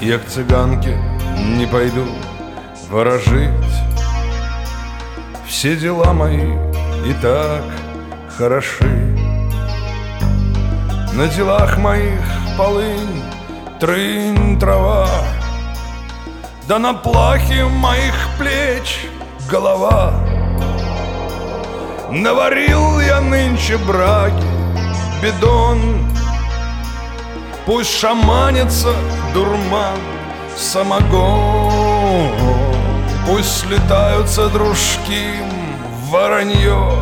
Я к цыганке не пойду ворожить. Все дела мои и так хороши. На делах моих полынь, трынь, трава, да на плахе моих плеч голова. Наварил я нынче браги, бидон, пусть шаманится дурман, самогон. Пусть слетаются дружки в воронье.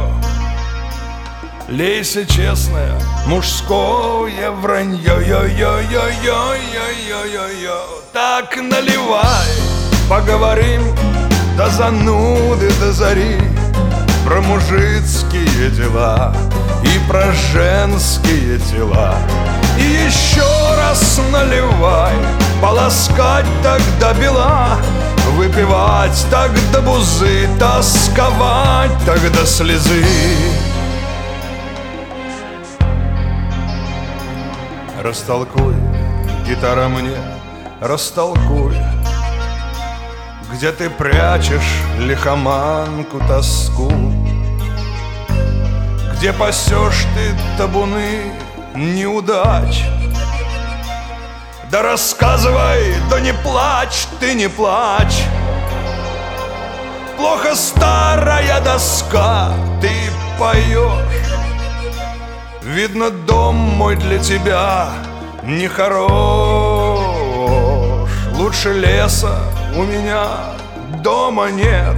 Лейся, честное, мужское вранье. Йо-йо-йо-йо-йо-йо-йо. Так наливай, поговорим до зануды, до зари, про мужицкие дела и про женские тела. И еще раз наливай, полоскать так до бела, выпивать так до бузы, тосковать так до слезы. Растолкуй, гитара мне, растолкуй, где ты прячешь лихоманку, тоску, где пасешь ты табуны неудач. Да рассказывай, да не плачь, ты не плачь. Плохо старая доска, ты поешь. Видно, дом мой для тебя не хорош. Лучше леса у меня дома нет.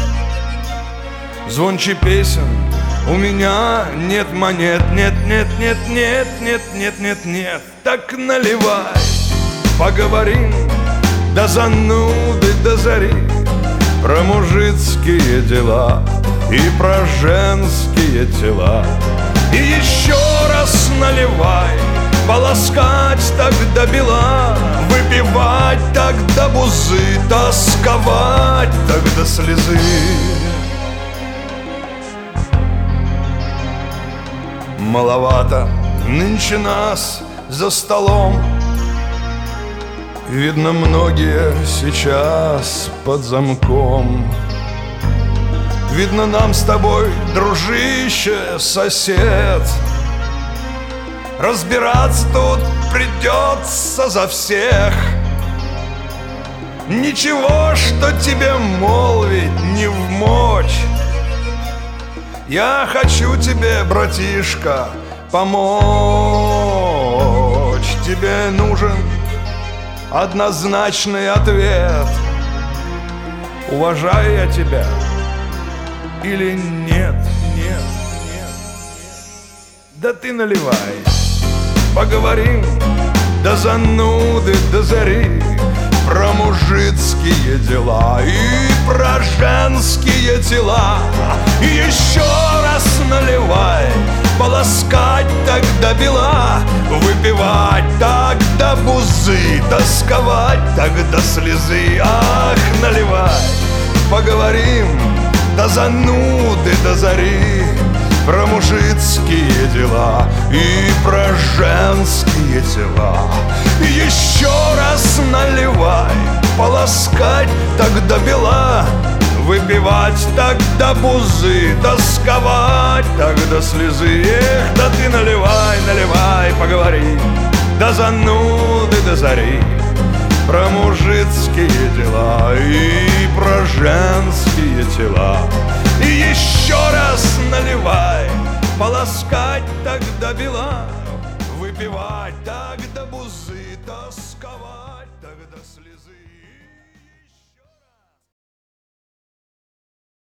Звонче песен у меня нет монет. Нет, нет, нет, нет, нет, нет, нет, нет. Так наливай, поговорим до зануды, до зари, про мужицкие дела и про женские тела. И еще раз наливай, полоскать так до бела, выпивать так до бузы, тосковать так до слезы. Маловато нынче нас за столом. Видно, многие сейчас под замком. Видно, нам с тобой, дружище, сосед, разбираться тут придется за всех. Ничего, что тебе молвить не вмочь. Я хочу тебе, братишка, помочь. Тебе нужен однозначный ответ. Уважаю я тебя или нет, нет, нет. Да ты наливай, поговорим до зануды, до зари, про мужицкие дела и про женские тела. И еще раз наливай, полоскать так до бела, выпивать так до бузы, тосковать так до слезы. Ах, наливай, поговорим до зануды, до зари, про мужицкие дела и про женские тела. И еще раз наливай, полоскать так до бела, выпивать так до бузы, тосковать так до слезы. Эх, да ты наливай, наливай, поговори до зануды, до зари, про мужицкие дела и про женские тела. И еще раз наливай, полоскать так до бела, выпивать так до бузы, тосковать так до слезы.